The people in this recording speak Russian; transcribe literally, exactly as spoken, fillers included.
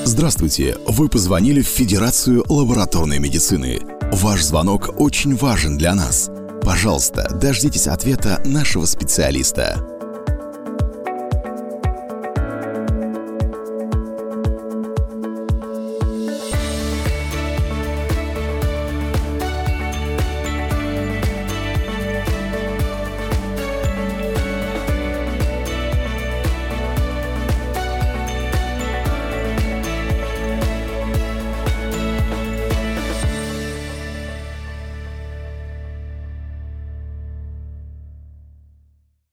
Здравствуйте, вы позвонили в Федерацию лабораторной медицины. Ваш звонок очень важен для нас. Пожалуйста, дождитесь ответа нашего специалиста.